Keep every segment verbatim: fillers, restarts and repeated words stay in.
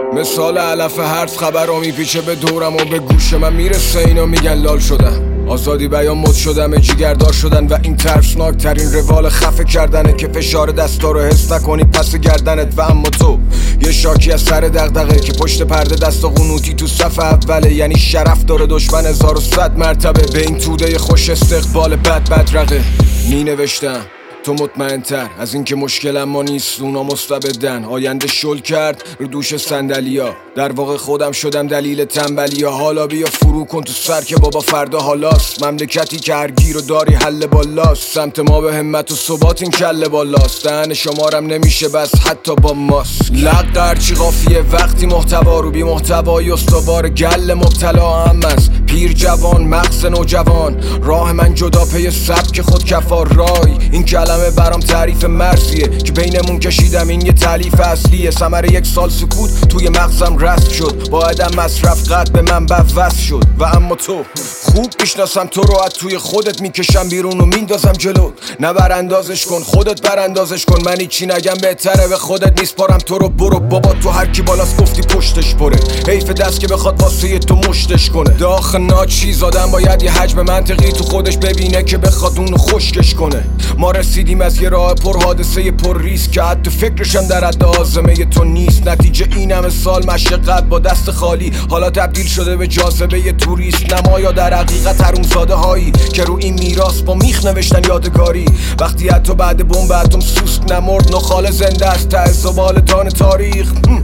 مثال علف هرز خبر رو میپیچه به دورم و به گوش من میرسه. اینا میگن لال شدم، آزادی بیان مد شدم، جیگردار شدن و این ترسناک ترین روال خفه کردنه که فشار دستا رو حس نکنی پس گردنت. و اما تو یه شاکی از سر دغدغه که پشت پرده دست و قنوتی تو صف اوله. یعنی شرف داره دشمن هزار و صد مرتبه به این توده خوش استقبال بد بدرقه. می نوشتم تو مطمئن تر از این که مشکلم ما نیست، اونا مستبدن. آینده شل کرد رو دوش صندلیا، در واقع خودم شدم دلیل تنبلیا. حالا بیا فرو کن تو سر که بابا فردا حالاست. مملکتی که هر گیر و داری حل بالاست. سمت ما به همت و ثبات این کله بالاست. دهن شمارم نمیشه بس حتی با ماست. لق هرچی قافیه وقتی محتوا رو بی محتوای استوار گل مبتلا هم است. پیر جوان مغز نوجوان، راه من جدا پی سبک خود کفار رای. این کلمه برام تعریف مرزیه که بینمون کشیدم، این یه تالیف اصلیه. ثمره یک سال سکوت توی مغزم رست شد، با عدم مصرف قد به من بوست شد. و اما تو خوب میشناسم تو رو، از توی خودت میکشم بیرون و میندازم جلو. نه براندازش کن خودت براندازش کن، من هیچی نگم بهتره به خودت میسپارم تو رو. برو بابا تو هر کی بالاست گفتی پشتش پره، حیف دست که بخواد واسه تو مشتش کنه. داخل ناچیز آدم باید یه حجم منطقی تو خودش ببینه که بخواد اونو خشکش کنه. ما رسیدیم از یه راه پر حادثه پر ریسک که حتی فکرشم در حد آزمه تو نیست. نتیجه این همه سال مشقت با دست خالی حالا تبدیل شده به جاذبه یه توریست. نمایا در حقیقت حرومزاده هایی که رو این میراث با میخ نوشتن یادگاری. وقتی حتی بعد بمب اتم سوسک نمرد، نخال زنده است ته زبال دان تاریخ.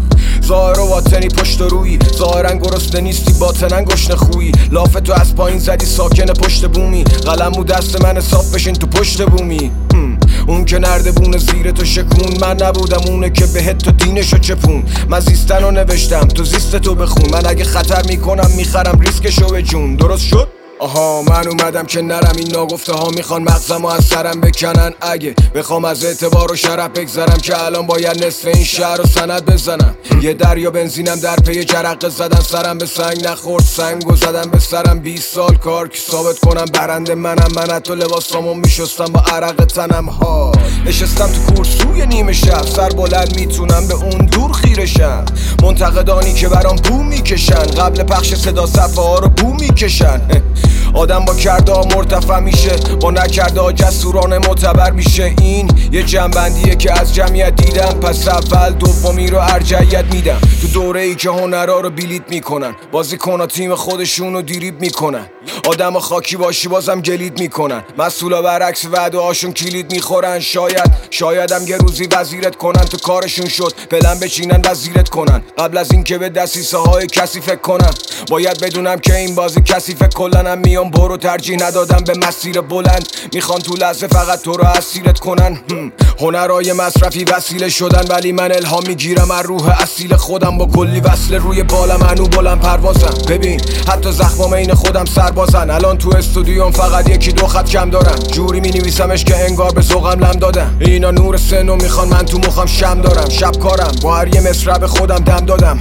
ظاهر و باطنی پشت روی، ظاهرا گرسنه نیستی باطنن گشنه خویی. لاف تو از پایین زدی ساکن پشت بومی، قلم و دست من حساب بشین تو پشت بومی. اون که نردبون زیر تو شکون، من نبودم اونه که بهت تو دینشو چپون. من زیستن رو نوشتم تو زیست تو بخون، من اگه خطر میکنم میخرم ریسکشو به جون. درست شد؟ آها من اومدم که نرم، این ناگفته ها میخوان مغزمو از سرم بکنن. اگه بخوام از اعتبار و شرف بگذرم که الان باید نصف این شهر رو سند بزنم. یه دریا بنزینم در پی جرقه زدن، سرم به سنگ نخورد سنگو زدم به سرم. بیست سال کار که ثابت کنم برنده منم، من حتی لباسامو میشستم با عرق تنم. ها نشستم تو کورسوی نیمه شب، سر بلند میتونم به اون دور خیرشم. منتقدانی که برام بو میکشن، قبل پخش صدا صفحه ها رو بو میکشن. آدم با کرده ها مرتفع میشه، با نکرده ها جسورانه معتبر میشه. این یه جنبندیه که از جمعیت دیدم، پس اول دومی رو ارجحیت میدم. تو دوره ای که هنرها رو بیلیت میکنن، بازیکن ها تیم خودشون رو دیریب میکنن. آدم ها خاکی باشی بازم گلید میکنن، مسئولا برعکس وعده هاشون کلید میخورن. شاید شایدم یه روزی وزیرت کنن، تو کارشون شد پلن بچینن وزیرت کنن. قبل از این که به دسیسه های کسی فکر کنم، باید بدونم که این بازی کسی فکر کلنم. میام برو ترجیح ندادم به مسیر بلند، میخوان تو لحظه فقط تو رو اسیرت کنن. هنرهای مصرفی وسیله شدن، ولی من الهام میگیرم از روح اصیل خودم. با کلی وصل روی بالم هنو بلند پروازم. ببین حتی زخمام این خودم سربازن. الان تو استودیوم فقط یکی دو خط کم دارم، جوری مینویسمش که انگار به ذوقم لم دادم. اینا نور سنو میخوان، من تو مخم شم دارم. شب کارم با هر یه مصرع خودم دم دادم.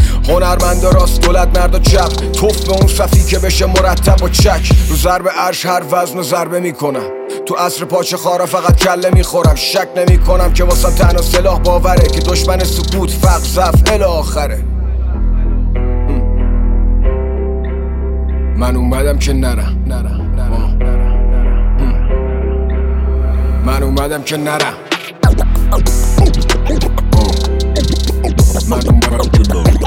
هنرمند راست دولت مرد و چپ، توف به اون صفی که بشه مرتب و چک. رو ضرب عرش هر وزن و ضربه میکنم، تو عصر پاچه خارا فقط کله میخورم. شک نمی کنم که واسم تنها سلاح باوره، که دشمن سکوت فقر ضعف الی آخره. من اومدم که نرم، نرم نرم من اومدم که نرم من اومدم که نرم